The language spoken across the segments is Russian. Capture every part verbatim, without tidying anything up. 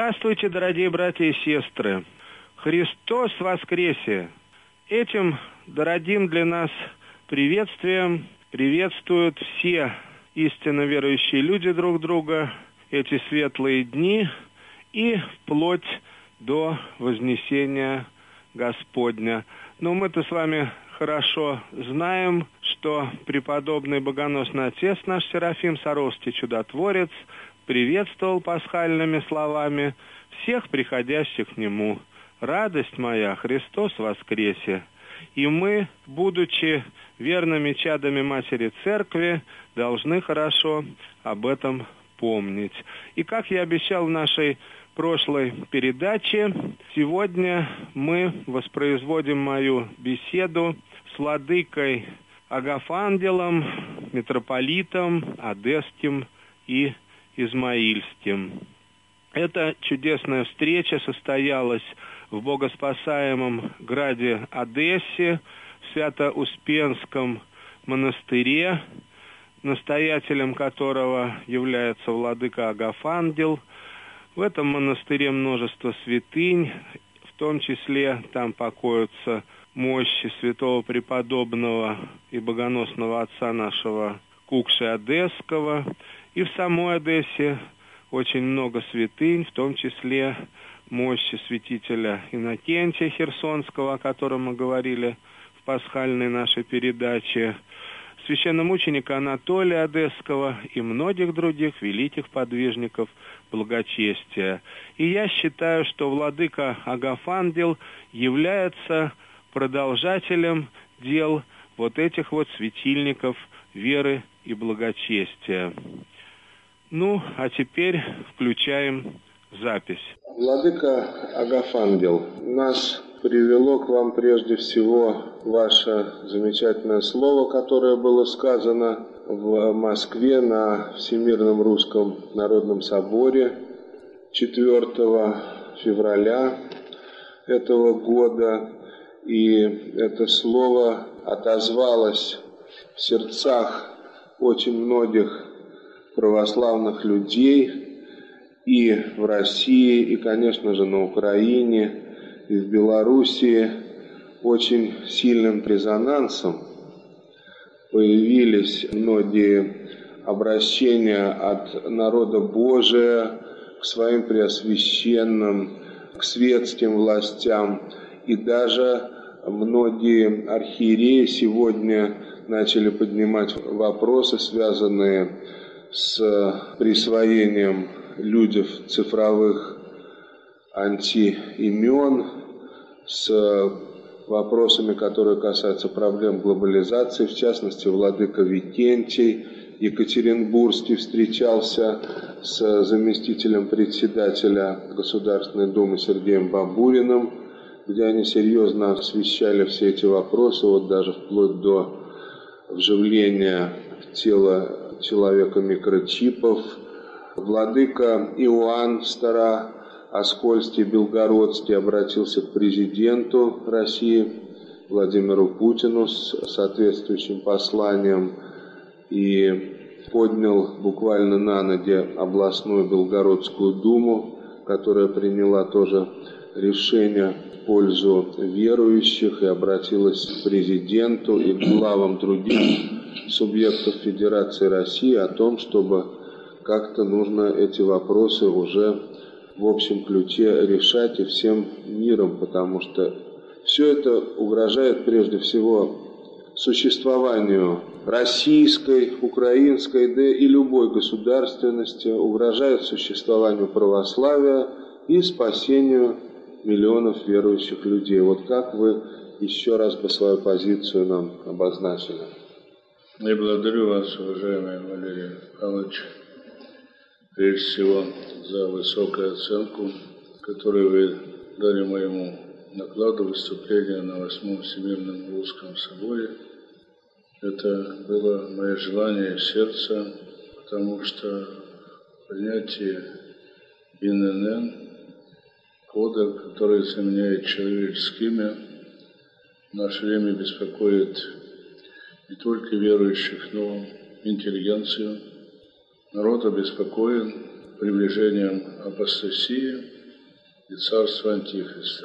Здравствуйте, дорогие братья и сестры! Христос воскресе! Этим дорогим для нас приветствием приветствуют все истинно верующие люди друг друга эти светлые дни и вплоть до вознесения Господня. Но мы-то с вами хорошо знаем, что преподобный богоносный отец наш Серафим Саровский чудотворец приветствовал пасхальными словами всех приходящих к нему. «Радость моя, Христос воскресе!» И мы, будучи верными чадами Матери Церкви, должны хорошо об этом помнить. И как я обещал в нашей прошлой передаче, сегодня мы воспроизводим мою беседу с владыкой Агафангелом, митрополитом Одесским и Измаильским. Эта чудесная встреча состоялась в богоспасаемом граде Одессе, в Свято-Успенском монастыре, настоятелем которого является владыка Агафангел. В этом монастыре множество святынь, в том числе там покоятся мощи святого преподобного и богоносного отца нашего Кукши Одесского. И в самой Одессе очень много святынь, в том числе мощи святителя Иннокентия Херсонского, о котором мы говорили в пасхальной нашей передаче, священномученика Анатолия Одесского и многих других великих подвижников благочестия. И я считаю, что владыка Агафангел является продолжателем дел вот этих вот светильников веры и благочестия. Ну, а теперь включаем запись. Владыка Агафангел, нас привело к вам прежде всего ваше замечательное слово, которое было сказано в Москве на Всемирном Русском Народном Соборе четвёртого февраля этого года. И это слово отозвалось в сердцах очень многих православных людей и в России, и, конечно же, на Украине, и в Белоруссии очень сильным резонансом. Появились многие обращения от народа Божия к своим преосвященным, к светским властям, и даже многие архиереи сегодня начали поднимать вопросы, связанные с присвоением людям цифровых антиимен, с вопросами, которые касаются проблем глобализации. В частности, владыка Викентий Екатеринбургский встречался с заместителем председателя Государственной Думы Сергеем Бабуриным, где они серьезно освещали все эти вопросы, вот даже вплоть до вживления в тело человека микрочипов. Владыка Иоанн Старооскольский Белгородский обратился к президенту России Владимиру Путину с соответствующим посланием и поднял буквально на ноги областную Белгородскую думу, которая приняла тоже решение в пользу верующих и обратилась к президенту и к главам других субъектов Федерации России о том, чтобы как-то нужно эти вопросы уже в общем ключе решать и всем миром, потому что все это угрожает прежде всего существованию российской, украинской, да и любой государственности, угрожает существованию православия и спасению миллионов верующих людей. Вот как вы еще раз бы свою позицию нам обозначили? Я благодарю вас, уважаемый Валерий Павлович, прежде всего за высокую оценку, которую вы дали моему докладу выступления на восьмом Всемирном Русском Соборе. Это было мое желание сердца, потому что принятие эн эн эн, кода, который заменяет человеческое имя, в наше время беспокоит не только верующих, но и интеллигенцию. Народ обеспокоен приближением апостасии, и царство Антихриста.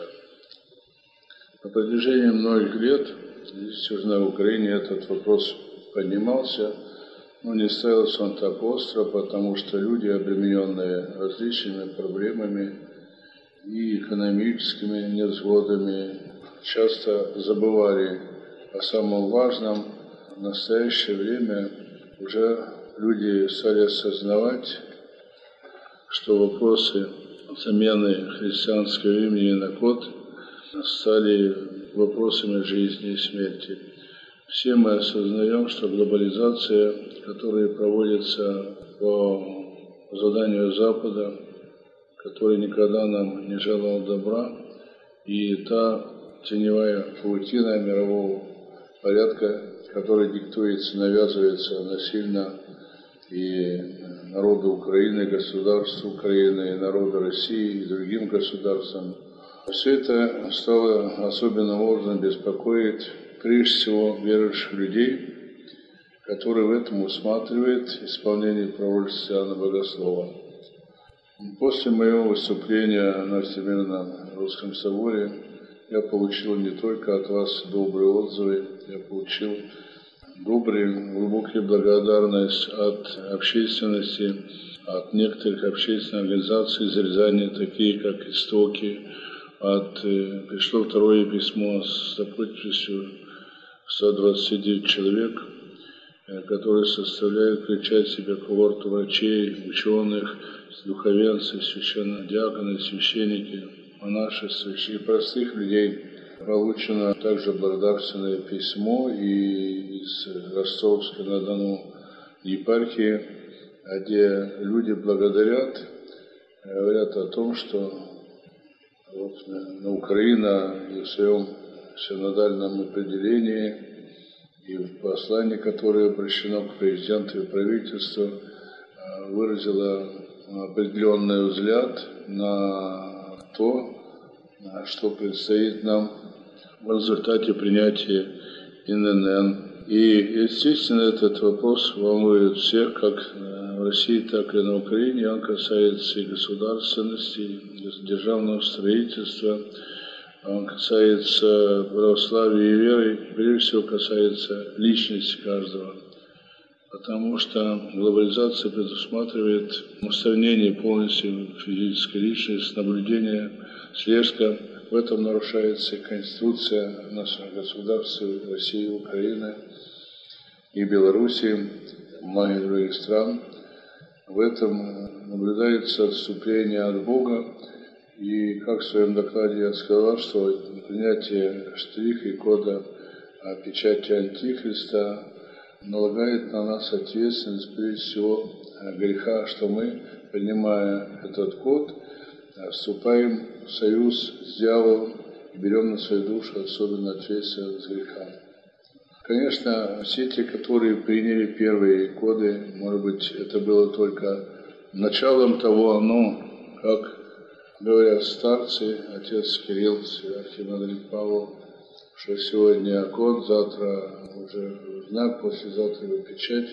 На протяжении многих лет здесь уже на Украине этот вопрос поднимался, но не ставился он так остро, потому что люди, обремененные различными проблемами и экономическими невзгодами, часто забывали о самом важном. В настоящее время уже люди стали осознавать, что вопросы замены христианского имени на код стали вопросами жизни и смерти. Все мы осознаем, что глобализация, которая проводится по заданию Запада, который никогда нам не желал добра, и та теневая паутина мирового порядка, который диктуется, навязывается насильно и народу Украины, государству Украины, и народу России, и другим государствам. Все это стало особенным образом беспокоить прежде всего верующих людей, которые в этом усматривают исполнение пророчества Иоанна Богослова. После моего выступления на Всемирном Русском Соборе я получил не только от вас добрые отзывы, я получил добрую, глубокую благодарность от общественности, от некоторых общественных организаций из Рязани, такие как «Истоки». От, пришло второе письмо с подписью сто двадцать девять человек, которые составляют, включают в себя когорту врачей, ученых, духовенцев, священнодиаконов, священники, монашеств и простых людей. Получено также благодарственное письмо и из Ростовской-на-Дону епархии, где люди благодарят, говорят о том, что вот на Украина и в своем синодальном определении и в послании, которое обращено к президенту и правительству, выразила определенный взгляд на то, что предстоит нам в результате принятия эн эн эн. И, естественно, этот вопрос волнует всех, как в России, так и на Украине. Он касается и государственности, и державного строительства, он касается православия и веры, прежде всего касается личности каждого. Потому что глобализация предусматривает устранение полностью физической личности, наблюдение, слежка. В этом нарушается Конституция нашего государства России, Украины и Белоруссии, многих других стран. В этом наблюдается отступление от Бога. И как в своем докладе я сказал, что принятие штриха и кода о печати Антихриста налагает на нас ответственность прежде всего греха, что мы, принимая этот код, вступаем в союз с дьяволом и берем на свою душу особенно ответственность греха. Конечно, все те, которые приняли первые коды, может быть, это было только началом того, но, как говорят старцы, отец Кирилл, архимандрит Павел, что сегодня код, завтра уже знак, послезавтра его печать.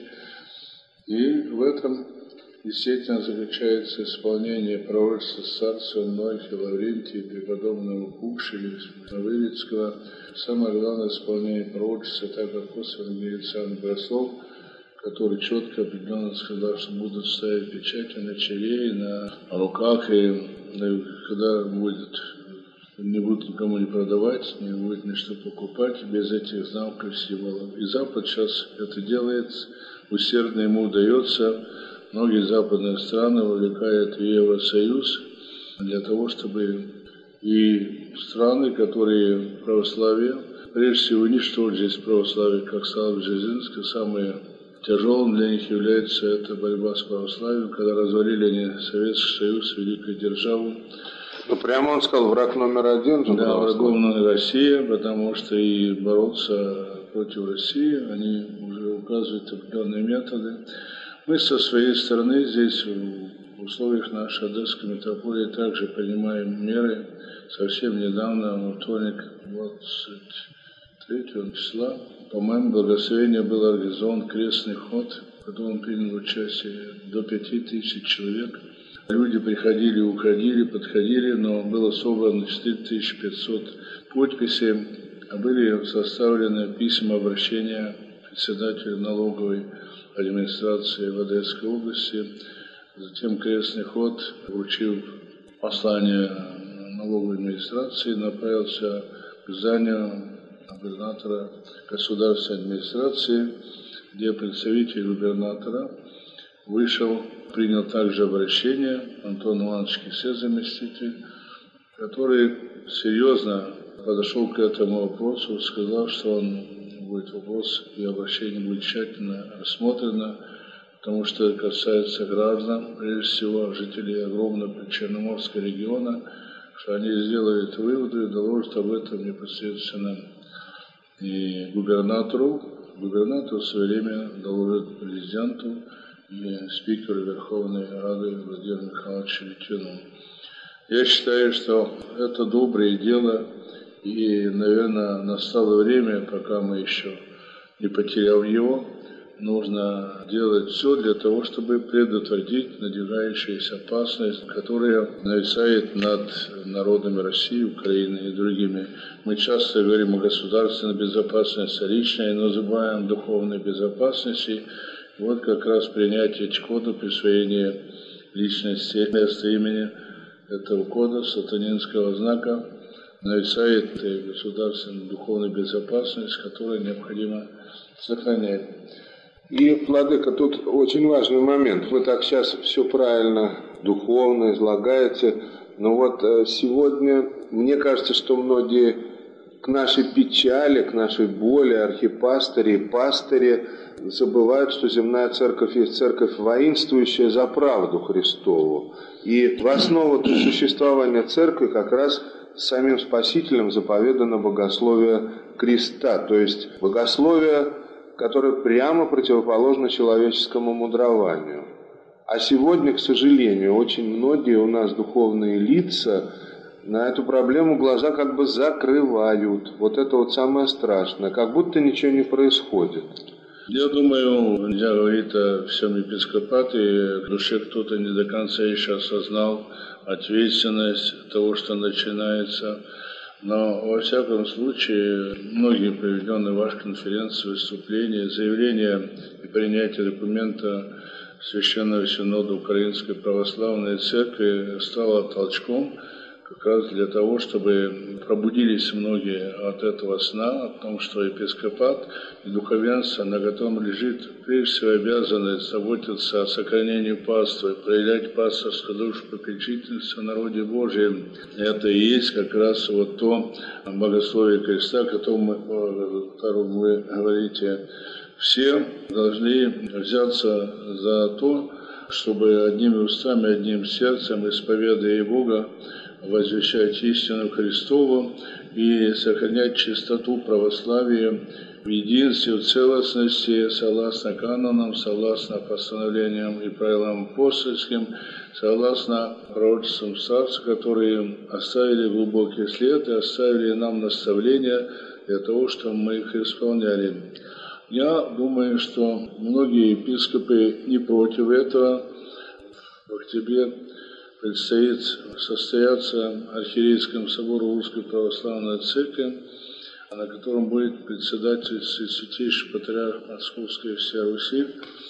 И в этом действительно заключается исполнение пророчества старца многих, и Лаврентия, преподобного Кукши, Новырицкого. Самое главное исполнение пророчества, так как апостол Иоанн Богослов, который четко определенно сказал, что будут ставить печати на челе и на руках, и когда будет, не будут никому не продавать, не будет ничто покупать без этих знаков и символов. И Запад сейчас это делает, усердно ему удается. Многие западные страны вовлекают в Евросоюз для того, чтобы и страны, которые православие, прежде всего уничтожить здесь православие, как сказал Бжезинский, самое тяжелым для них является эта борьба с православием, когда развалили они Советский Союз, великую державу. Ну, прямо он сказал, враг номер один же. Да, врагом номер Россия, потому что и бороться против России, они уже указывают определенные методы. Мы со своей стороны здесь, в условиях нашей Одесской митрополии, также принимаем меры. Совсем недавно, во вторник, двадцать третьего числа, по моему благословению был организован крестный ход, в котором принял участие до пяти тысяч человек. Люди приходили, уходили, подходили, но было собрано четыре тысячи пятьсот подписей, а были составлены письма обращения председателю налоговой администрации в Одесской области. Затем крестный ход, вручив послание налоговой администрации, направился к зданию губернатора государственной администрации, где представитель губернатора вышел, принял также обращение, Антон Иванович Кисе, заместитель, который серьезно подошел к этому вопросу, сказал, что он будет вопрос и обращение будет тщательно рассмотрено, потому что это касается граждан, прежде всего жителей огромного Причерноморского региона, что они сделают выводы и доложат об этом непосредственно и губернатору. Губернатор в свое время доложит президенту и спикеру Верховной Рады Владимиру Михайловичу Литвину. Я считаю, что это доброе дело, и, наверное, настало время, пока мы еще не потеряв его, нужно делать все для того, чтобы предотвратить надвигающуюся опасность, которая нависает над народами России, Украины и другими. Мы часто говорим о государственной безопасности, личной, но забываем духовной безопасности. Вот как раз принятие кода присвоения личности, места имени этого кода, сатанинского знака, нависает государственную духовную безопасность, которую необходимо сохранять. И, владыка, тут очень важный момент. Вы так сейчас все правильно, духовно излагаете, но вот сегодня, мне кажется, что многие к нашей печали, к нашей боли, архипастыри и пастыри забывают, что земная церковь есть церковь, воинствующая за правду Христову. И в основу существования церкви как раз самим Спасителем заповедано богословие креста, то есть богословие, которое прямо противоположно человеческому мудрованию. А сегодня, к сожалению, очень многие у нас духовные лица на эту проблему глаза как бы закрывают. Вот это вот самое страшное, как будто ничего не происходит. Я думаю, нельзя говорить о всем епископате, в душе кто-то не до конца еще осознал ответственность того, что начинается. Но, во всяком случае, многие проведенные в вашей конференции выступления, заявления и принятие документа Священного Синода Украинской Православной Церкви стало толчком как раз для того, чтобы пробудились многие от этого сна, о том, что епископат и духовенство, на котором лежит прежде всего обязанность заботиться о сохранении паствы, проявлять пасторскую душу попечительности в народе Божьем. Это и есть как раз вот то богословие креста, о котором, о котором вы говорите. Все должны взяться за то, чтобы одними устами, одним сердцем, исповедуя Бога, возвещать истину Христову и сохранять чистоту православия в единстве, в целостности, согласно канонам, согласно постановлениям и правилам апостольским, согласно пророчествам старцев, которые оставили глубокий след и оставили нам наставления для того, чтобы мы их исполняли. Я думаю, что многие епископы не против этого. В октябре предстоит состояться архиерейском собору Русской Православной Церкви, на котором будет председательствовать Святейший Патриарх Московской и всей Руси.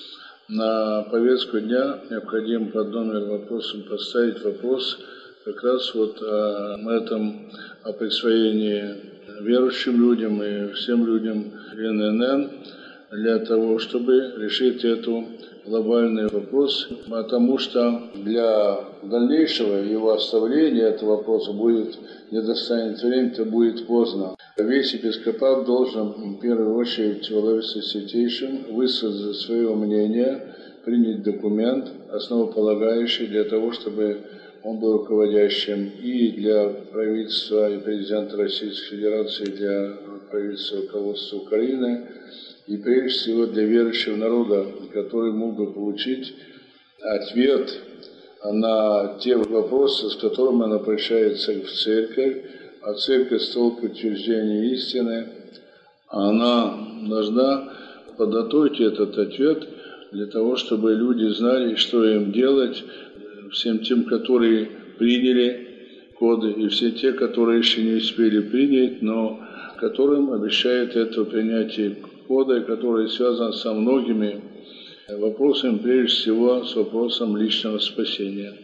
На повестку дня необходимо под номер вопросом поставить вопрос как раз вот о этом, о присвоении верующим людям и всем людям эн эн эн для того, чтобы решить эту глобальный вопрос, потому что для дальнейшего его оставления этого вопроса будет, не достанет времени, то будет поздно. Весь епископат должен в первую очередь во главе со Святейшим высказать свое мнение, принять документ, основополагающий для того, чтобы он был руководящим и для правительства и президента Российской Федерации, и для правительства руководства Украины, и прежде всего для верующего народа, который мог бы получить ответ на те вопросы, с которыми он обращается в церковь. А церковь, столб утверждения истины, она должна подготовить этот ответ для того, чтобы люди знали, что им делать всем тем, которые приняли коды, и все те, которые еще не успели принять, но которым обещает это принятие кода, которое связано со многими вопросами, прежде всего с вопросом личного спасения.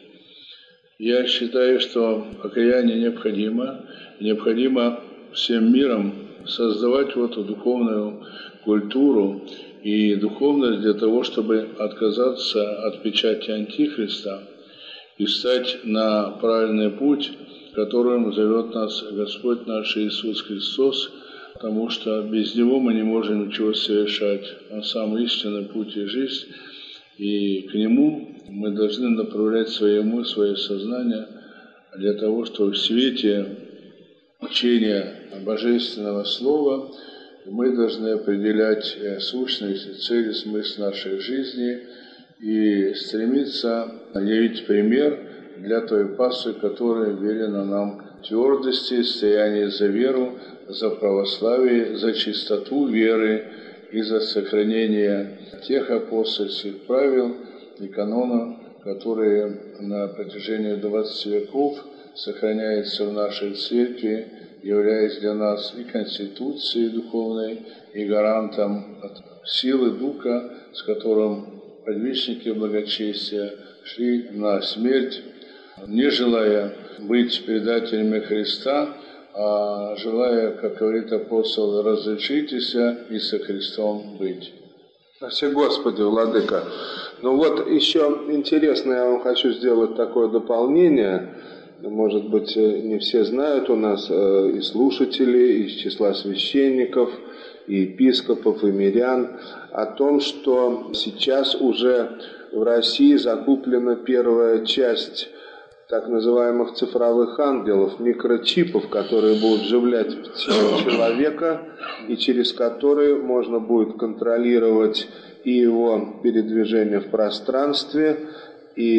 Я считаю, что покаяние необходимо, необходимо всем миром создавать вот эту духовную культуру и духовность для того, чтобы отказаться от печати Антихриста и встать на правильный путь, которым зовет нас Господь наш Иисус Христос, потому что без Него мы не можем ничего совершать. Он сам истинный путь и жизнь, и к Нему мы должны направлять свои умы, свое сознание для того, чтобы в свете учения Божественного Слова мы должны определять сущность и цель, смысл нашей жизни и стремиться явить пример для той паствы, которая верена нам твердости, стояние за веру, за православие, за чистоту веры и за сохранение тех апостольских правил и канонов, которые на протяжении двадцати веков сохраняются в нашей церкви, являясь для нас и конституцией духовной, и гарантом силы Духа, с которым предвестники благочестия шли на смерть, не желая быть предателями Христа, а желая, как говорит апостол, разрешитесь и со Христом быть. Спаси Господи, Владыка. Ну вот еще интересно, я вам хочу сделать такое дополнение. Может быть, не все знают, у нас и слушатели из числа священников, и епископов, и мирян, о том, что сейчас уже в России закуплена первая часть так называемых цифровых ангелов, микрочипов, которые будут вживлять в тело человека, и через которые можно будет контролировать и его передвижение в пространстве, и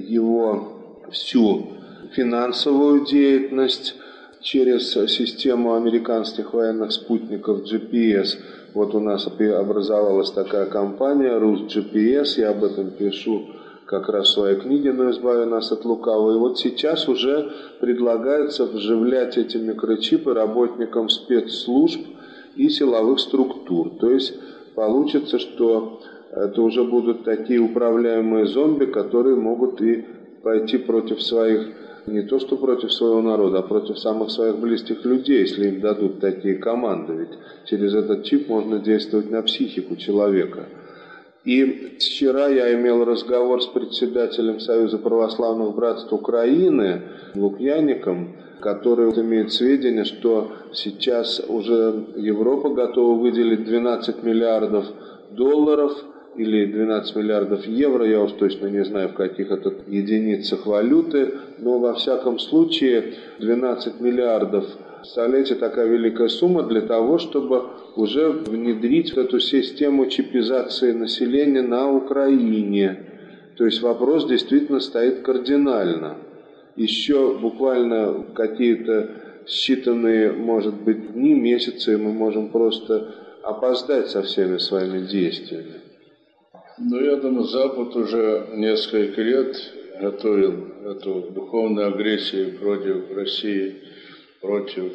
его всю финансовую деятельность через систему американских военных спутников джи пи эс. Вот у нас образовалась такая компания Рус.джи пи эс, я об этом пишу как раз в своей книге «Но избави нас от лукавого». И вот сейчас уже предлагается вживлять эти микрочипы работникам спецслужб и силовых структур. То есть получится, что это уже будут такие управляемые зомби, которые могут и пойти против своих, не то что против своего народа, а против самых своих близких людей, если им дадут такие команды. Ведь через этот чип можно действовать на психику человека. И вчера я имел разговор с председателем Союза православных братств Украины Лукьянником, который имеет сведения, что сейчас уже Европа готова выделить двенадцать миллиардов долларов или двенадцать миллиардов евро, я уж точно не знаю, в каких это единицах валюты, но во всяком случае двенадцать миллиардов, представляете, такая великая сумма для того, чтобы уже внедрить эту систему чипизации населения на Украине. То есть вопрос действительно стоит кардинально. Еще буквально какие-то считанные, может быть, дни, месяцы, и мы можем просто опоздать со всеми своими действиями. Ну, я думаю, Запад уже несколько лет готовил эту духовную агрессию против России, против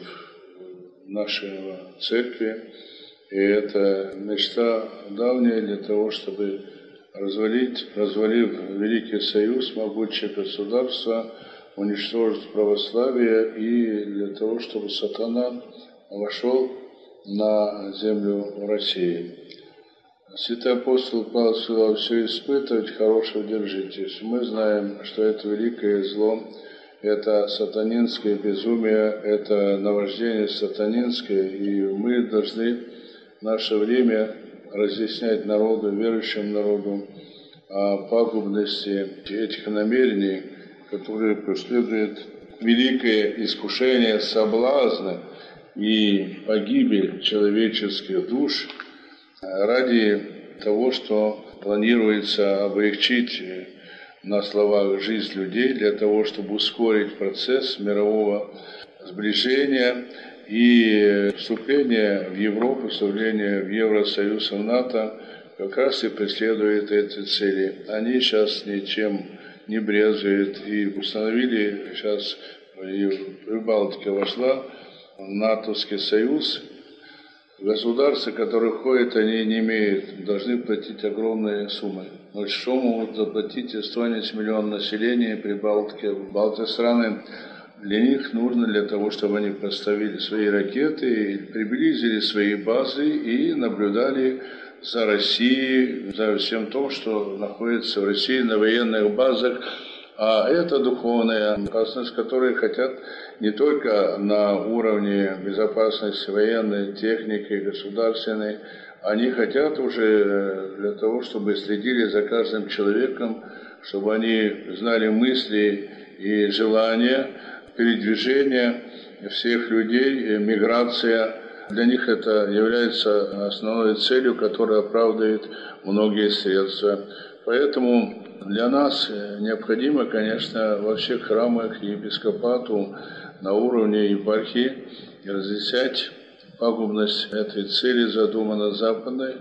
нашей церкви. И это мечта давняя для того, чтобы развалить, развалив Великий Союз, могучее государство, уничтожить православие и для того, чтобы сатана вошел на землю России. Святой апостол Павел сказал: все испытывать, хорошего держитесь. Мы знаем, что это великое зло, это сатанинское безумие, это наваждение сатанинское, и мы должны в наше время разъяснять народу, верующему народу, о пагубности этих намерений, которые преследуют великое искушение, соблазны и погибель человеческих душ ради того, что планируется облегчить на словах жизнь людей, для того, чтобы ускорить процесс мирового сближения и вступление в Европу, вступление в Евросоюз и в НАТО как раз и преследует эти цели. Они сейчас ничем не брезгует. И установили сейчас, и Прибалтика вошла в натовский союз. Государства, которые входят, они не имеют, должны платить огромные суммы. Но что могут заплатить Эстония с миллионом населения, Прибалтики, Балтийские страны? Для них нужно для того, чтобы они поставили свои ракеты, приблизили свои базы и наблюдали за Россией, за всем том, что находится в России на военных базах. А это духовная опасность, которую хотят не только на уровне безопасности военной, техники, государственной, они хотят уже для того, чтобы следили за каждым человеком, чтобы они знали мысли и желания, передвижения всех людей, миграция. Для них это является основной целью, которая оправдывает многие средства. Поэтому для нас необходимо, конечно, во всех храмах и епископату на уровне епархии разъяснять пагубность этой цели, задуманной западной,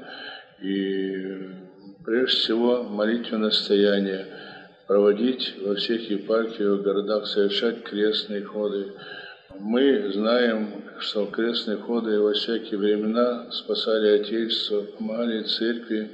и прежде всего молитвенное стояние проводить во всех епархиях, городах, совершать крестные ходы. Мы знаем, что крестные ходы во всякие времена спасали Отечество, помогали Церкви,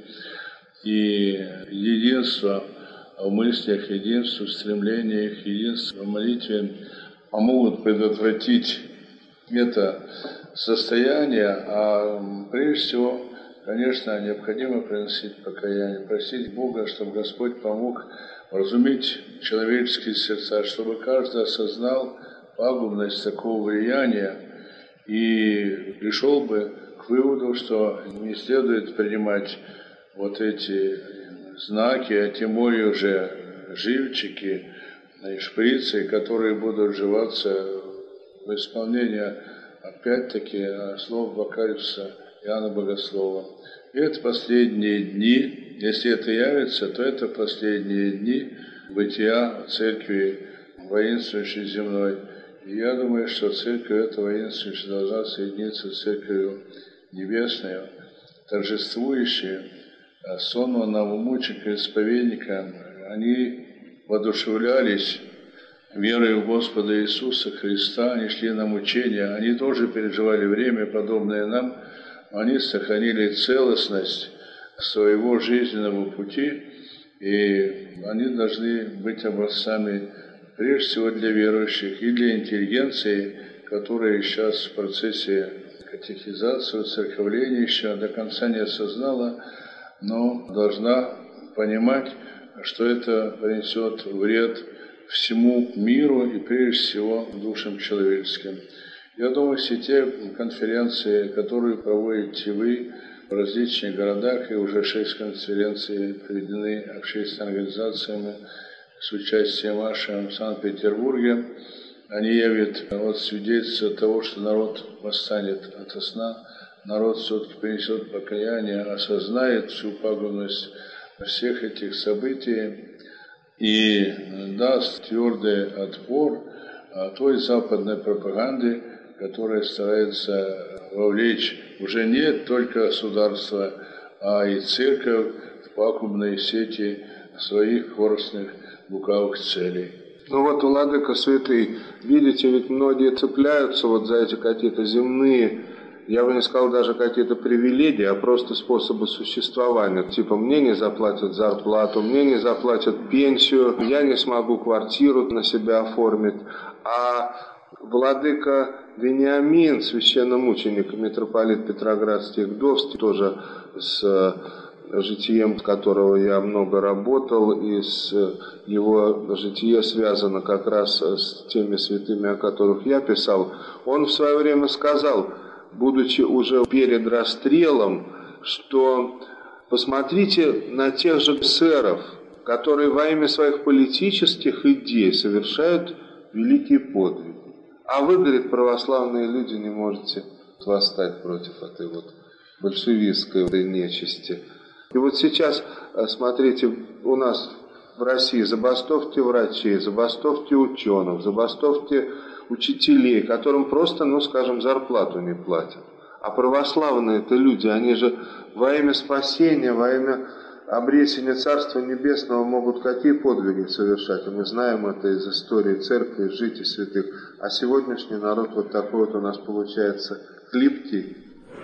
и единство в мыслях, единство в стремлениях, единство в молитве помогут предотвратить это состояние, а прежде всего, конечно, необходимо приносить покаяние, просить Бога, чтобы Господь помог разуметь человеческие сердца, чтобы каждый осознал пагубность такого влияния и пришел бы к выводу, что не следует принимать вот эти знаки, а тем более уже живчики и шприцы, которые будут вживаться в исполнение, опять-таки, слов Апокалипсиса Иоанна Богослова. И это последние дни, если это явится, то это последние дни бытия Церкви воинствующей земной. И я думаю, что Церковь эта воинствующая должна соединиться с Церковью Небесной, торжествующей сонного новомученика и исповедника. Они воодушевлялись верой в Господа Иисуса Христа, они шли на мучения, они тоже переживали время, подобное нам, они сохранили целостность своего жизненного пути, и они должны быть образцами прежде всего для верующих и для интеллигенции, которая сейчас в процессе катехизации, церковления еще до конца не осознала, но должна понимать, что это принесет вред всему миру и прежде всего душам человеческим. Я думаю, все те конференции, которые проводите вы в различных городах, и уже шесть конференций проведены общественными организациями с участием вашим в Санкт-Петербурге, они явят вот свидетельство того, что народ восстанет ото сна, народ все-таки принесет покаяние, осознает всю пагубность всех этих событий и даст твердый отпор той западной пропаганды, которая старается вовлечь уже не только государство, а и церковь в пагубные сети своих корыстных лукавых целей. Ну вот, Владыка Святый, видите, ведь многие цепляются вот за эти какие-то земные, я бы не сказал даже какие-то привилегии, а просто способы существования. Типа, мне не заплатят зарплату, мне не заплатят пенсию, я не смогу квартиру на себя оформить. А Владыка Вениамин, священномученик, митрополит Петроградский Гдовский, тоже с житием которого я много работал, и с его житие связано как раз с теми святыми, о которых я писал, он в свое время сказал, будучи уже перед расстрелом, что посмотрите на тех же эсеров, которые во имя своих политических идей совершают великие подвиги. А вы, говорит, православные люди, не можете восстать против этой вот большевистской нечисти. И вот сейчас, смотрите, у нас в России забастовки врачей, забастовки ученых, забастовки учителей, которым просто, ну, скажем, зарплату не платят. А православные-то люди, они же во имя спасения, во имя обресения Царства Небесного могут какие подвиги совершать? И мы знаем это из истории церкви, из житий святых. А сегодняшний народ вот такой вот у нас получается хлипкий.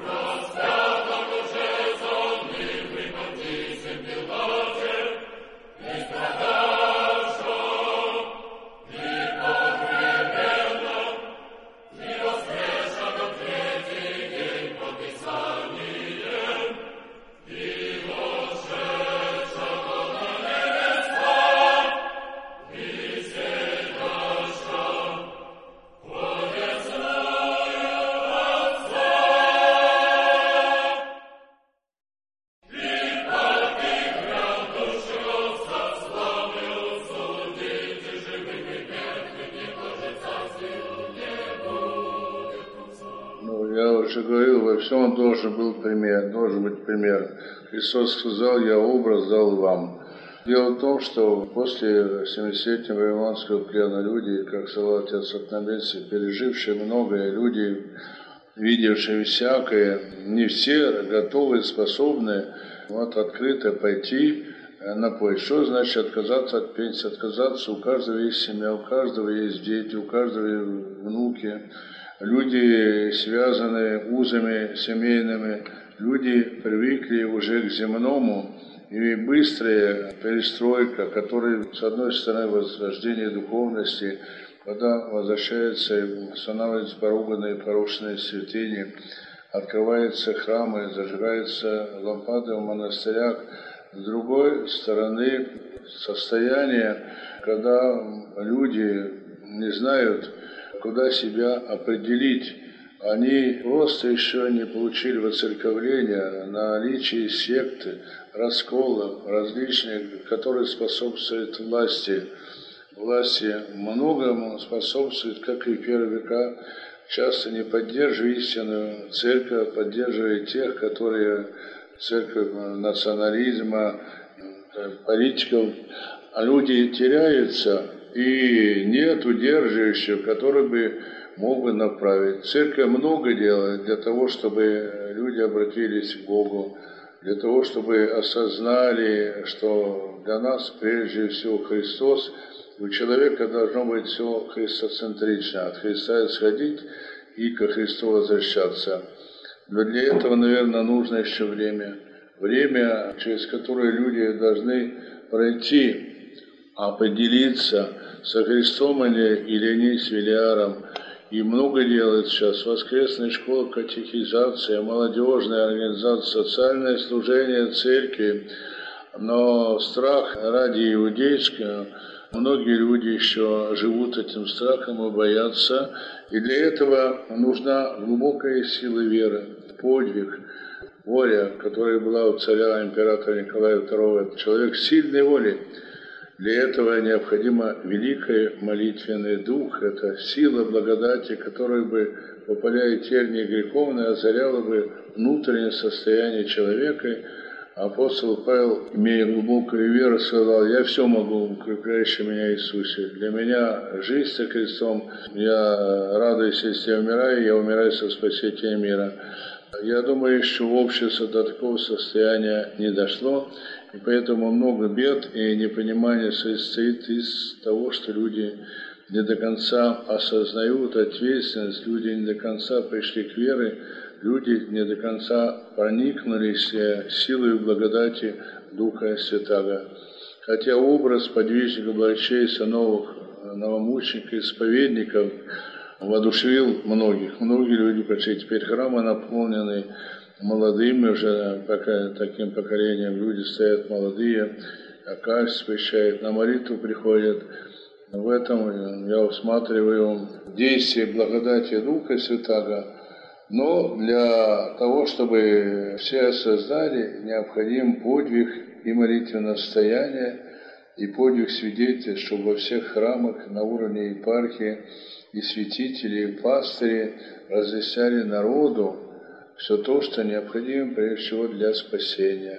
Он должен был пример, должен быть пример. Христос сказал: «Я образ дал вам». Дело в том, что после семидесятилетнего вавилонского плена люди, как сказал отец Атанасий, пережившие многое, люди, видевшие всякое, не все готовы, способны вот открыто пойти на поезд. Что значит отказаться от пенсии? Отказаться, у каждого есть семья, у каждого есть дети, у каждого есть внуки. Люди связаны узами семейными, люди привыкли уже к земному, и быстрая перестройка, которая, с одной стороны, возрождение духовности, когда возвращается и восстанавливаются поруганные, порушенные святыни, открываются храмы, зажигаются лампады в монастырях. С другой стороны, состояние, когда люди не знают, куда себя определить. Они просто еще не получили воцерковления, наличие секты, расколов различных, которые способствуют власти. Власти многому способствуют, как и в первые века, часто не поддерживая истинную церковь, поддерживая тех, которые церковь национализма, политиков, а люди теряются, и нет удерживающего, который бы мог бы направить. Церковь много делает для того, чтобы люди обратились к Богу, для того, чтобы осознали, что для нас прежде всего Христос, у человека должно быть все христоцентрично, от Христа исходить и ко Христу возвращаться. Но для этого, наверное, нужно еще время. Время, через которое люди должны пройти, определиться, со Христом или, или не с Велиаром. И много делают сейчас. Воскресная школа, катехизация, молодежная организация, социальное служение церкви. Но страх ради иудейского, многие люди еще живут этим страхом и боятся. И для этого нужна глубокая сила веры, подвиг, воля, которая была у царя императора Николая второго. Это человек сильной воли. Для этого необходимо великий молитвенный дух, это сила благодати, которая бы, попаляя тернии греховные, озаряла бы внутреннее состояние человека. Апостол Павел, имея глубокую веру, сказал: «Я все могу, укрепляющий меня Иисусе. Для меня жизнь со крестом, я радуюсь, если я умираю, я умираю со спасением мира». Я думаю, что общество до такого состояния не дошло, и поэтому много бед и непонимания состоит из того, что люди не до конца осознают ответственность, люди не до конца пришли к вере, люди не до конца проникнулись силой благодати Духа Святаго. Хотя образ подвижника Благочестия новых новомучеников, исповедников воодушевил многих. Многие люди пришли. Теперь храмы наполнены молодыми уже, пока, таким поколением. Люди стоят молодые, акафист посещают, на молитву приходят. В этом я усматриваю действие благодати Духа Святаго. Но для того, чтобы все осознали, необходим подвиг и молитвенное состояние, и подвиг свидетелей, чтобы во всех храмах на уровне епархии и святители, и пастыри разъясняли народу все то, что необходимо прежде всего для спасения.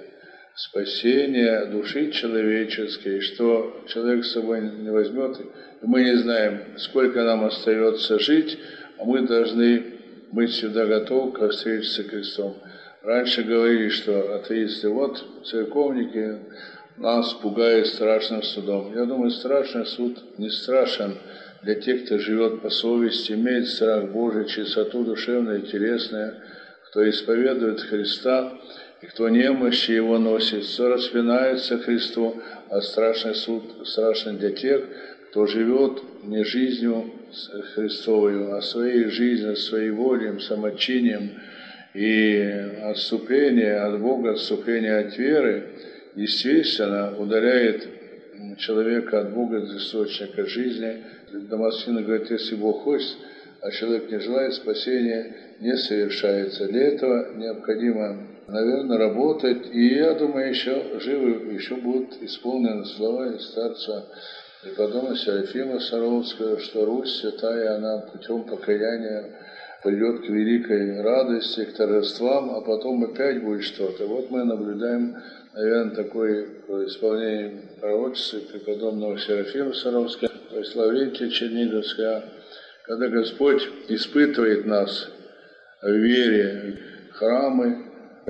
Спасение души человеческой, что человек с собой не возьмет. И мы не знаем, сколько нам остается жить, а мы должны быть всегда готовы к встрече со крестом. Раньше говорили, что атеисты, вот церковники нас пугают страшным судом. Я думаю, страшный суд не страшен для тех, кто живет по совести, имеет страх Божий, чистоту душевную и телесную, кто исповедует Христа, и кто немощи Его носит, кто распинается Христу, а страшный суд страшен для тех, кто живет не жизнью Христовой, а своей жизнью, своей волей, самочинием, и отступление от Бога, отступление от веры, естественно, удаляет человека от Бога, от источника жизни. Дамаскин говорит, если Бог хочет, а человек не желает, спасения не совершается. Для этого необходимо, наверное, работать. И я думаю, еще живы, еще будут исполнены слова из старца преподобного Серафима Саровского, что Русь святая, она путем покаяния придет к великой радости, к торжествам, а потом опять будет что-то. Вот мы наблюдаем, наверное, такое исполнение пророчества преподобного Серафима Саровского, то есть Лаврентия Черниговского, когда Господь испытывает нас в вере, храмы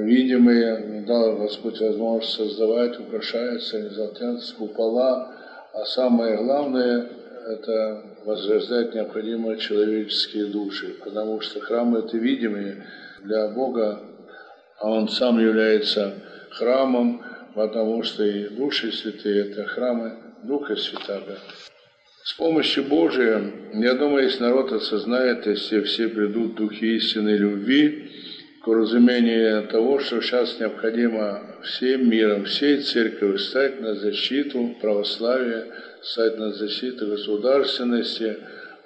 видимые, дал Господь возможность создавать, украшать, создать купола, а самое главное – это возрождать необходимые человеческие души, потому что храмы – это видимые для Бога, а Он сам является храмом, потому что и души святые – это храмы Духа Святаго. С помощью Божией, я думаю, если народ осознает, если все придут в духе истинной любви, к разумению того, что сейчас необходимо всем миром, всей церкви стать на защиту православия, стать на защиту государственности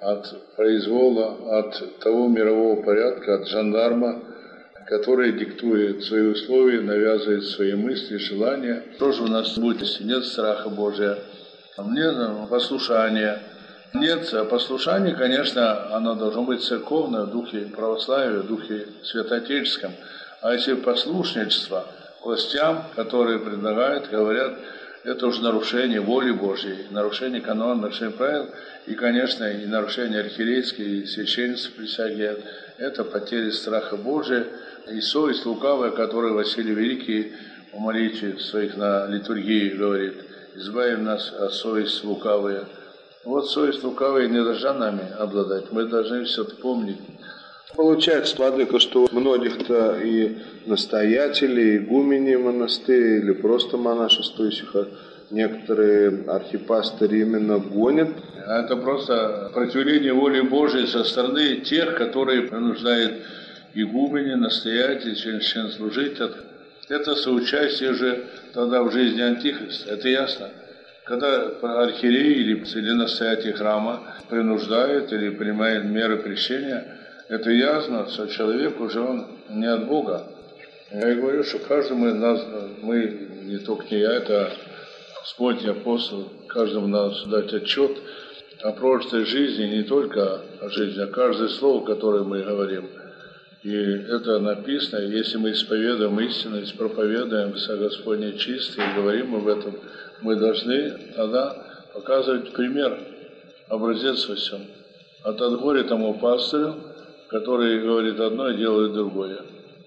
от произвола, от того мирового порядка, от жандарма, который диктует свои условия, навязывает свои мысли, желания. Тоже у нас будет, если нет страха Божия, нет послушания. Нет, послушание, конечно, оно должно быть церковное, в духе православия, в духе святоотеческом. А если послушничество властям, которые предлагают, говорят, это уже нарушение воли Божьей, нарушение канона, нарушение правил, и, конечно, и нарушение архиерейской и священничества присяги. Это потеря страха Божия и совесть лукавая, которую Василий Великий в молитве своих на литургии говорит: «Избавим нас от совести лукавой». Вот совесть лукавая не должна нами обладать, мы должны все это помнить. Получается, владыка, что многих-то и настоятелей, игуменей монастырей, или просто монашествующих, некоторые архипастыри именно гонят. Это просто противление воли Божией со стороны тех, которые принуждают игумени, настоятелей, священнослужителей. Это соучастие же тогда в жизни Антихриста, это ясно. Когда архиерей или, или настоятель храма принуждают или принимают меры прещения, это ясно, что человек уже он не от Бога. Я и говорю, что каждому из нас, мы, не только не я, это Господь и апостол, каждому надо дать отчет о прожитой жизни, не только о жизни, а каждое слово, которое мы говорим. И это написано, если мы исповедуем истинность, проповедуем со Господней чистой и говорим об этом, мы должны тогда показывать пример, образец во всем. От горя тому пастырю, который говорит одно и делает другое.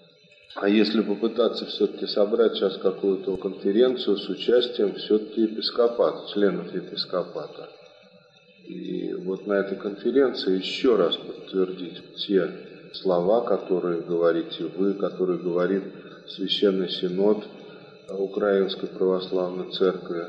А если попытаться все-таки собрать сейчас какую-то конференцию с участием все-таки епископата, членов епископата, и вот на этой конференции еще раз подтвердить те слова, которые говорите вы, которые говорит Священный Синод Украинской Православной Церкви,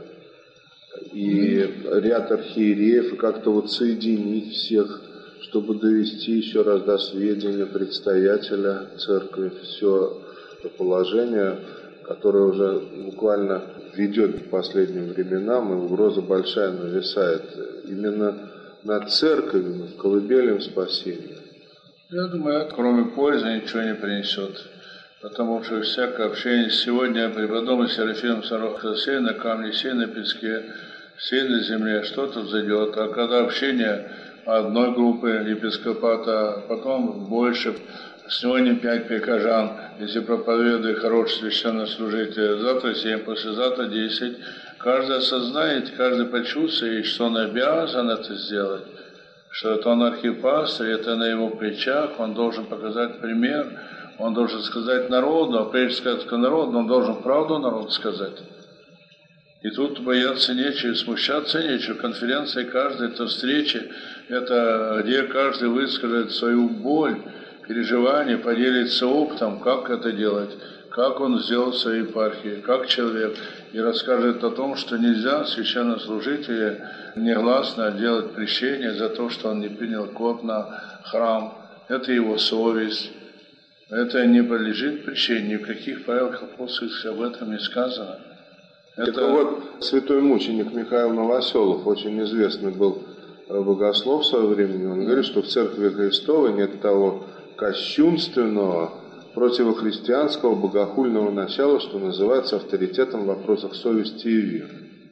и ряд архиереев, и как-то вот соединить всех, чтобы довести еще раз до сведения предстоятеля церкви все это положение, которое уже буквально ведет к последним временам, и угроза большая нависает именно над церковью, над колыбелем спасения. Я думаю, это кроме пользы ничего не принесет. Потому что всякое общение сегодня преподобный Серафим Саровский, сей на камне, сей на песке, сей на земле, что-то взойдет. А когда общение одной группы епископата, потом больше, сегодня пять прихожан, если проповедует хороший священнослужитель, завтра семь, послезавтра десять, каждый осознает, каждый почувствует, что он обязан это сделать, что это он архипастырь, это на его плечах, он должен показать пример, он должен сказать народу, а прежде сказать народу, он должен правду народу сказать. И тут бояться нечего, смущаться нечего. Конференция каждая, это встреча, это где каждый выскажет свою боль, переживания, поделится опытом, как это делать, как он сделал в своей епархии, как человек, и расскажет о том, что нельзя священнослужителю негласно делать прещение за то, что он не принял код на храм. Это его совесть. Это не подлежит прещению. Ни в каких правилах апостольских об этом не сказано. Это... это вот святой мученик Михаил Новоселов, очень известный был богослов в свое время, он говорит, что в Церкви Христовой нет того кощунственного, противохристианского, богохульного начала, что называется авторитетом в вопросах совести и веры.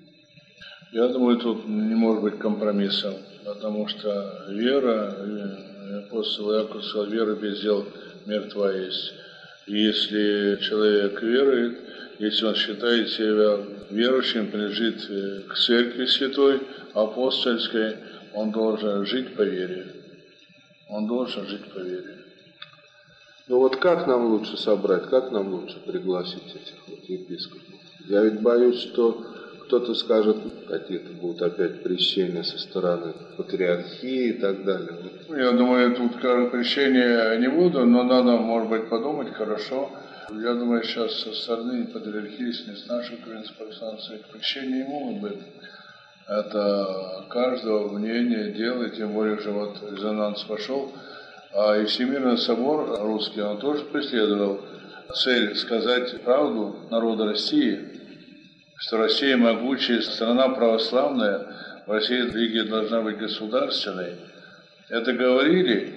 Я думаю, тут не может быть компромиссов, потому что вера, апостол Иаков сказал, вера без дел мертва есть. И если человек верует, если он считает себя верующим, принадлежит к Церкви Святой, апостольской, он должен жить по вере. Он должен жить по вере. Ну вот как нам лучше собрать, как нам лучше пригласить этих вот епископов? Я ведь боюсь, что кто-то скажет, какие-то будут опять прещения со стороны патриархии и так далее. Я думаю, тут прещения не буду, но надо, может быть, подумать хорошо. Я думаю, сейчас со стороны патриархии, если с нашей украинской православной прещения не могут быть. Это каждого мнения дело, тем более уже вот резонанс пошел. А и Всемирный собор русский, он тоже преследовал цель сказать правду народу России, что Россия могучая страна православная, в России религия должна быть государственной. Это говорили,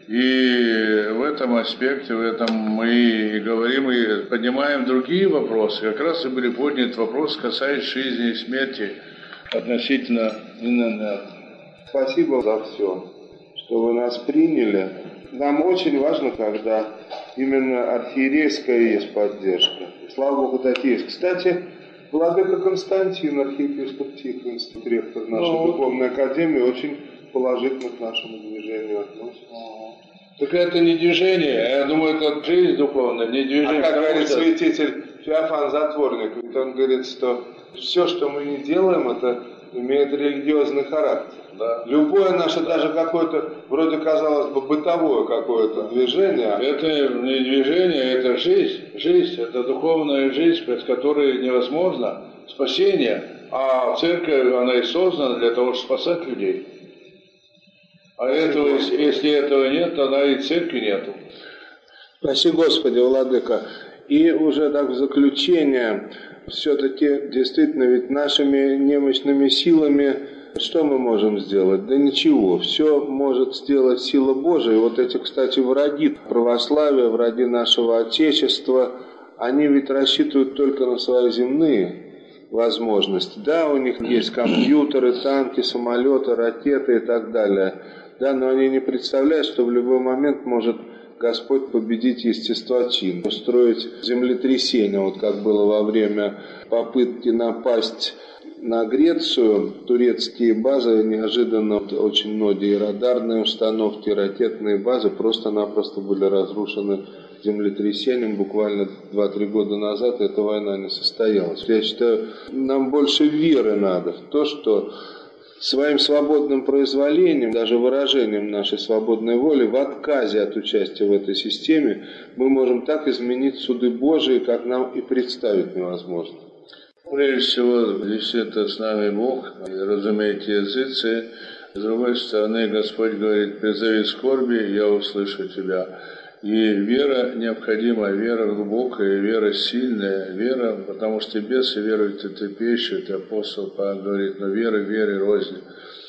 и в этом аспекте, в этом мы и говорим, и поднимаем другие вопросы. Как раз и были подняты вопросы, касаясь жизни и смерти относительно иномерных. Спасибо за все, что вы нас приняли. Нам очень важно, когда именно архиерейская есть поддержка. Слава Богу, такие есть. Кстати, владыка Константин, архиепископ Тихвинский, директор нашей ну, духовной академии, очень положительно к нашему движению относится. Так это не движение, я думаю, это жизнь духовная, не движение. А как говорит святитель Феофан Затворник, он говорит, что все, что мы не делаем, это имеет религиозный характер. Да. Любое наше, даже какое-то, вроде казалось бы, бытовое какое-то движение. Это не движение, это жизнь. Жизнь, это духовная жизнь, без которой невозможно спасение. А церковь, она и создана для того, чтобы спасать людей. А этого, если, если этого нет, тогда и церкви нету. Спаси Господи, владыка. И уже так в заключение, все-таки действительно ведь нашими немощными силами что мы можем сделать? Да ничего. Все может сделать сила Божия. И вот эти, кстати, враги православия, враги нашего Отечества, они ведь рассчитывают только на свои земные возможности. Да, у них есть компьютеры, танки, самолеты, ракеты и так далее. Да, но они не представляют, что в любой момент может Господь победить естествочин, устроить землетрясение, вот как было во время попытки напасть на Грецию. Турецкие базы, неожиданно очень многие радарные установки, ракетные базы просто-напросто были разрушены землетрясением буквально два-три года назад. Эта война не состоялась. Я считаю, нам больше веры надо в то, что своим свободным произволением, даже выражением нашей свободной воли, в отказе от участия в этой системе, мы можем так изменить суды Божии, как нам и представить невозможно. Прежде всего, здесь это с нами Бог, разумеете, языцы. С другой стороны, Господь говорит, призови скорби, я услышу тебя. И вера необходима, вера глубокая, вера сильная, вера, потому что бесы веруют и трепещут, апостол Павел говорит, но вера, вера рознь.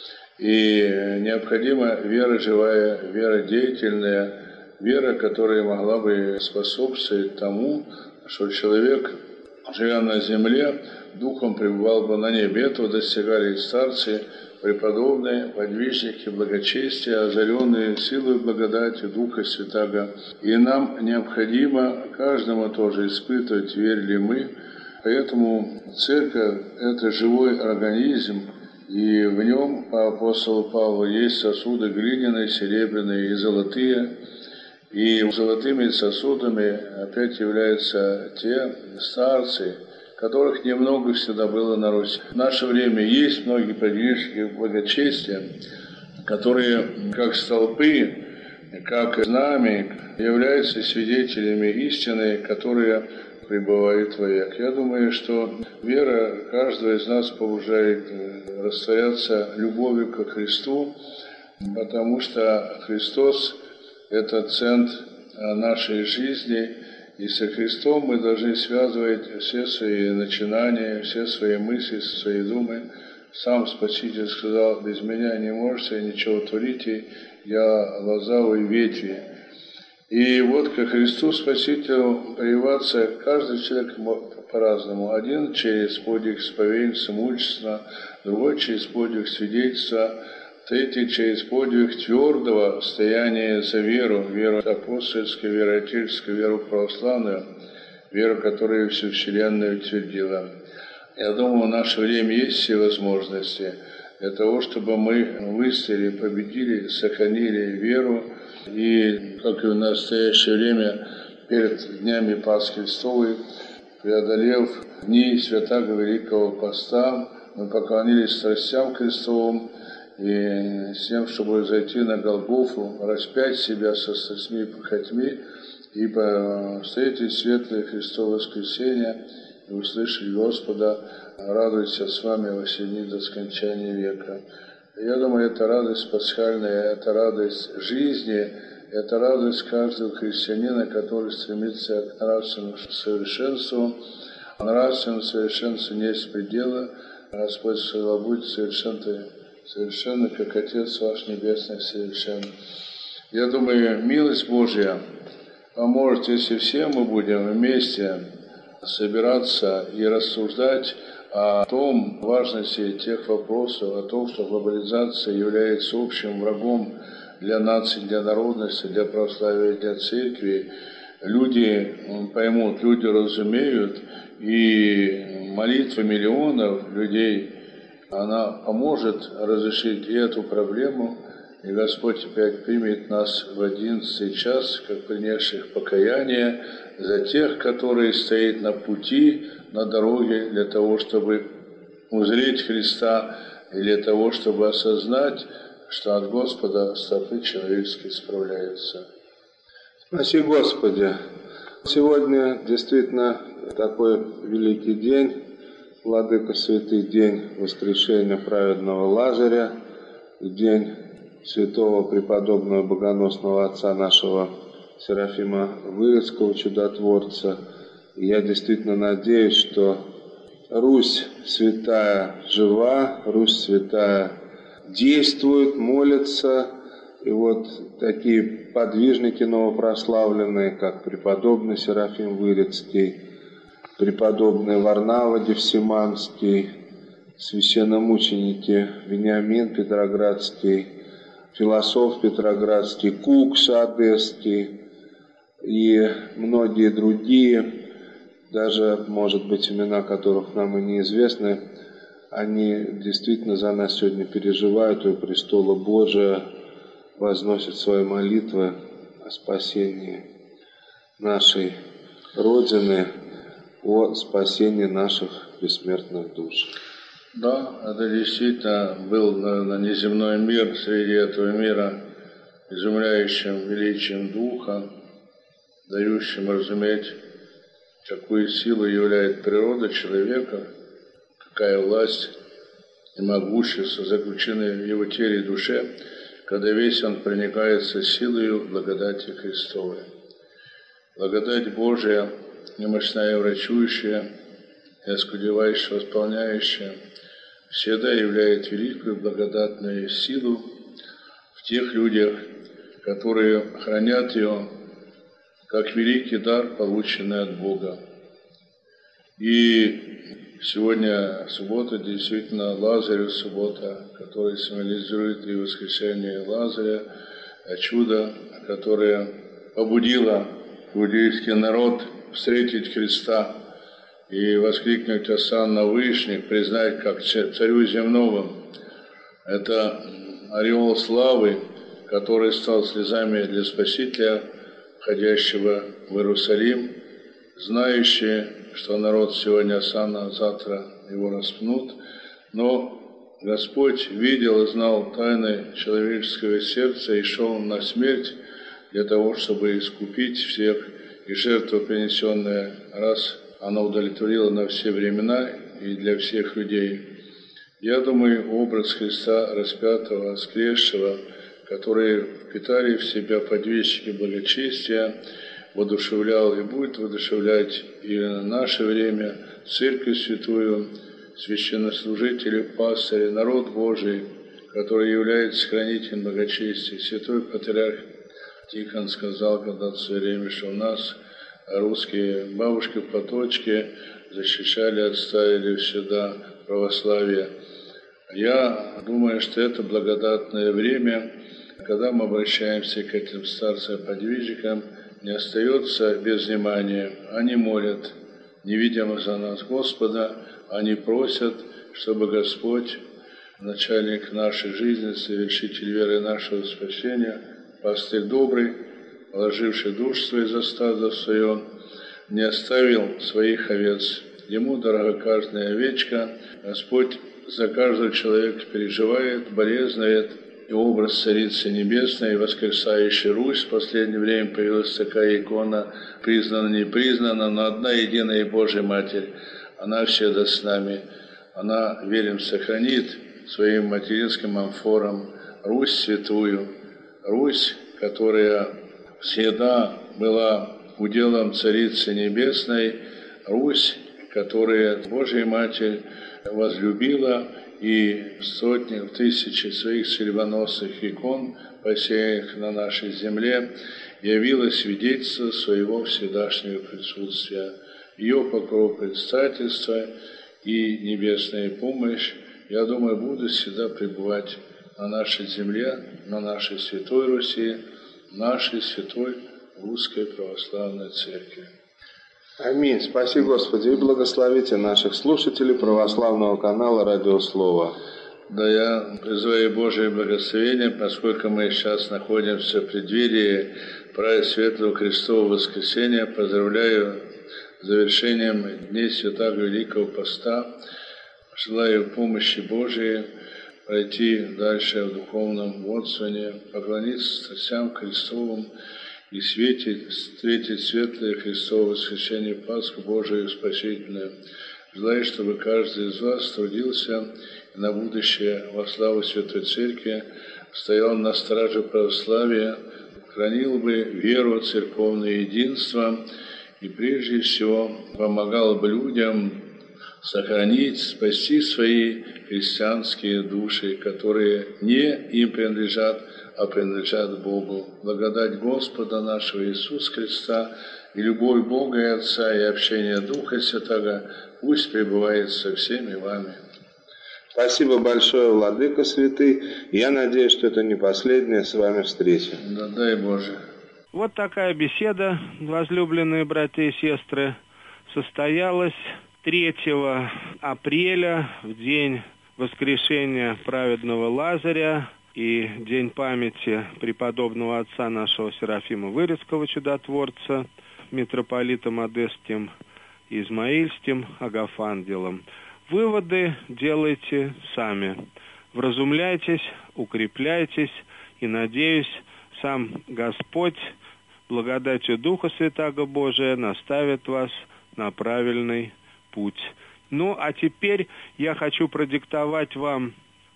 И необходима вера живая, вера деятельная, вера, которая могла бы способствовать тому, что человек, живя на земле, духом пребывал бы на небе. Этого достигали и старцы, преподобные, подвижники, благочестия, озаренные силой благодати Духа Святаго. И нам необходимо каждому тоже испытывать, верили мы. Поэтому церковь – это живой организм, и в нем, по апостолу Павлу, есть сосуды глиняные, серебряные и золотые. И золотыми сосудами опять являются те старцы, которых немного всегда было на Руси. В наше время есть многие подвижники благочестия, которые как столпы, как знамя являются свидетелями истины, которые пребывают вовек. Я думаю, что вера каждого из нас побуждает растворяться любовью ко Христу, потому что Христос – это центр нашей жизни, и со Христом мы должны связывать все свои начинания, все свои мысли, свои думы. Сам Спаситель сказал: без меня не можете ничего творить, я лоза и ветви. И вот ко Христу Спасителю прививаться каждый человек по-разному. Один через подвиг исповедницы, мучества, другой через подвиг свидетельства, третий через подвиг твердого стояния за веру, веру апостольскую, веру отеческую, веру православную, веру, которая всю вселенную утвердила. Я думаю, в наше время есть все возможности для того, чтобы мы выстояли, победили, сохранили веру. И, как и в настоящее время, перед днями Пасхи Христовой, преодолев дни Святаго Великого Поста, мы поклонились страстям Христовым, и с тем, чтобы зайти на Голгофу, распять себя со страстьми и похотьми, и встретить светлое Христово воскресенье, и услышать Господа: «Радуйся с вами во все дни до скончания века». Я думаю, это радость пасхальная, это радость жизни, это радость каждого христианина, который стремится к нравственному совершенству. А нравственному совершенству нет предела. Господь сказал: будьте совершенны, совершенно, как Отец ваш Небесный совершен. Я думаю, милость Божья поможет, если все мы будем вместе собираться и рассуждать о том важности тех вопросов, о том, что глобализация является общим врагом для нации, для народности, для православия, для церкви. Люди поймут, люди разумеют, и молитва миллионов людей, она поможет разрешить и эту проблему, и Господь опять примет нас в одиннадцатый час, как принесших покаяние, за тех, которые стоят на пути, на дороге, для того, чтобы узреть Христа, и для того, чтобы осознать, что от Господа стопы человеческие справляются. Спаси Господи! Сегодня действительно такой великий день, Владыка Святый, день воскрешения праведного Лазаря, день святого преподобного богоносного отца нашего Серафима Вырицкого, чудотворца. И я действительно надеюсь, что Русь святая жива, Русь святая действует, молится. И вот такие подвижники новопрославленные, как преподобный Серафим Вырицкий, преподобный Варнава Девсиманский, священномученики Вениамин Петроградский, философ Петроградский, Кукс Одесский и многие другие, даже, может быть, имена которых нам и неизвестны, они действительно за нас сегодня переживают, и у престола Божия возносят свои молитвы о спасении нашей Родины, о спасении наших бессмертных душ. Да, это действительно был, наверное, неземной мир среди этого мира, изумляющим величием Духа, дающим разуметь, какую силу являет природа человека, какая власть и могущество заключены в его теле и душе, когда весь он проникается силою благодати Христовой. Благодать Божия, немощная и врачующая, и оскудевающая, восполняющая, всегда являет великую благодатную силу в тех людях, которые хранят ее как великий дар, полученный от Бога. И сегодня суббота, действительно, Лазарю суббота, которая символизирует и воскрешение Лазаря, чудо, которое побудило иудейский народ встретить Христа и воскликнуть «Осанна Вышних», признать как царю земного. Это ореол славы, который стал слезами для Спасителя, входящего в Иерусалим, знающие, что народ сегодня сан, а завтра его распнут, но Господь видел и знал тайны человеческого сердца и шел на смерть для того, чтобы искупить всех, и жертва, принесенная раз, она удовлетворила на все времена и для всех людей. Я думаю, образ Христа распятого, воскресшего, который впитали в себя подвесчики благочестия, воодушевлял и будет воодушевлять и на наше время Церковь Святую, священнослужители, пастыри, народ Божий, который является хранителем благочестия. Святой Патриарх Тихон сказал когда-то в свое время, что у нас русские бабушки в Поточке защищали, отставили всегда православие. Я думаю, что это благодатное время, когда мы обращаемся к этим старцам-подвижникам, не остается без внимания. Они молят, невидимо за нас Господа, они просят, чтобы Господь, начальник нашей жизни, совершитель веры нашего спасения, пастырь добрый, положивший душу свою за стадо свое, не оставил своих овец. Ему дорога каждая овечка. Господь за каждого человека переживает, болезнует. И образ Царицы Небесной, воскресающей Русь. В последнее время появилась такая икона, признана, не признана, но одна единая Божья Матерь. Она всегда с нами. Она, верим, сохранит своим материнским амфором Русь святую. Русь, которая всегда была уделом Царицы Небесной. Русь, которая Божья Матерь возлюбила, и сотни, тысячи своих судьбоносных икон, посеянных на нашей земле, явила свидетельство своего всегдашнего присутствия. Ее покров предстательства и небесная помощь, я думаю, будут всегда пребывать на нашей земле, на нашей Святой Руси, нашей Святой Русской Православной Церкви. Аминь. Спаси Господи и благословите наших слушателей православного канала Радио Слово. Да, я призываю Божие благословение, поскольку мы сейчас находимся в преддверии праздника Светлого Христового Воскресения. Поздравляю с завершением дней Святаго Великого Поста. Желаю помощи Божией пройти дальше в духовном водствовании, поклониться страстям Христовым и светить, встретить светлое Христово воскресение, Пасху Божию Спасительную. Желаю, чтобы каждый из вас трудился и на будущее во славу Святой Церкви, стоял на страже православия, хранил бы веру, церковное единство и прежде всего помогал бы людям сохранить, спасти свои христианские души, которые не им принадлежат, а принадлежат Богу. Благодать Господа нашего Иисуса Христа и любовь Бога и Отца и общение Духа Святого пусть пребывает со всеми вами. Спасибо большое, Владыка Святый. Я надеюсь, что это не последняя с вами встреча. Да, дай Боже. Вот такая беседа, возлюбленные братья и сестры, состоялась третьего апреля, в день воскрешения праведного Лазаря и день памяти преподобного отца нашего Серафима Вырицкого, чудотворца, митрополита Модестским, Измаильским, Агафангелом. Выводы делайте сами. Вразумляйтесь, укрепляйтесь, и, надеюсь, сам Господь благодатью Духа Святаго Божия наставит вас на правильный путь. Ну, а теперь я хочу продиктовать вам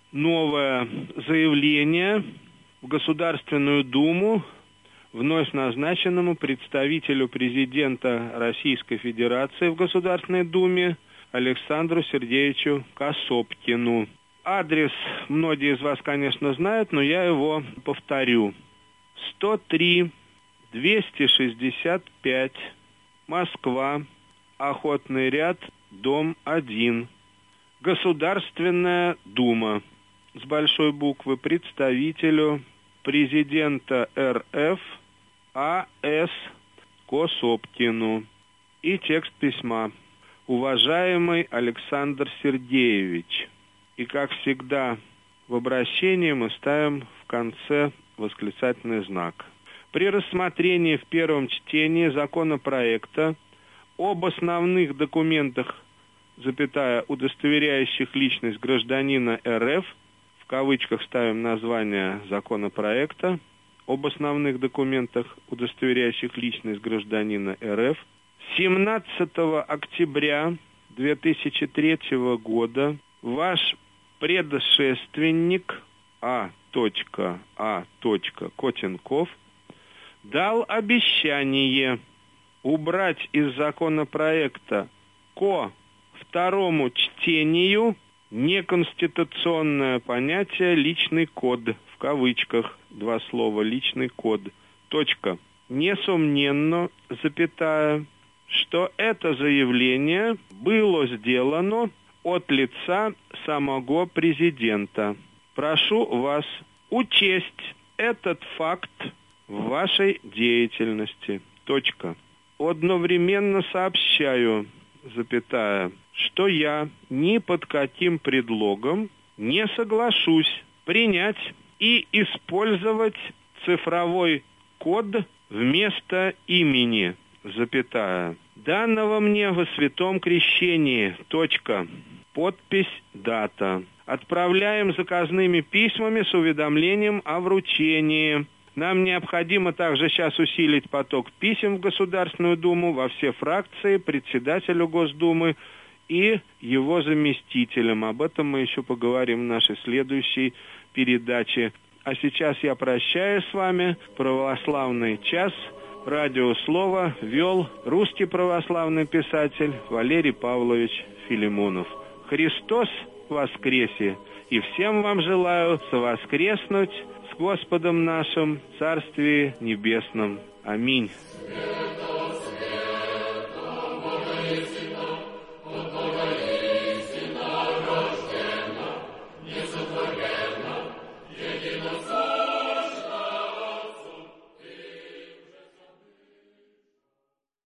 новое заявление в Государственную Думу вновь назначенному представителю президента Российской Федерации в Государственной Думе Александру Сергеевичу Касопкину. Адрес многие из вас, конечно, знают, но я его повторю. сто три двести шестьдесят пять, Москва, Охотный ряд, дом один. Государственная Дума. С большой буквы представителю президента эр эф А С Касопкину. И текст письма. Уважаемый Александр Сергеевич. И, как всегда, в обращении мы ставим в конце восклицательный знак. При рассмотрении в первом чтении законопроекта об основных документах, запятая, удостоверяющих личность гражданина РФ, в кавычках ставим название законопроекта, об основных документах, удостоверяющих личность гражданина РФ, семнадцатого октября две тысячи третьего года ваш предшественник А. А. Котенков дал обещание убрать из законопроекта ко второму чтению неконституционное понятие «личный код», в кавычках, два слова «личный код». Точка. Несомненно, запятая, что это заявление было сделано от лица самого президента. Прошу вас учесть этот факт в вашей деятельности. Точка. Одновременно сообщаю, запятая, что я ни под каким предлогом не соглашусь принять и использовать цифровой код вместо имени, запятая, данного мне во святом крещении. Точка. Подпись, дата. Отправляем заказными письмами с уведомлением о вручении. Нам необходимо также сейчас усилить поток писем в Государственную Думу, во все фракции, председателю Госдумы и его заместителям. Об этом мы еще поговорим в нашей следующей передаче. А сейчас я прощаюсь с вами. Православный час. Радио «Слово» вел русский православный писатель Валерий Павлович Филимонов. Христос воскресе! И всем вам желаю совоскреснуть с Господом нашим в Царстве Небесном. Аминь. Истина рождена, несотворенна, едино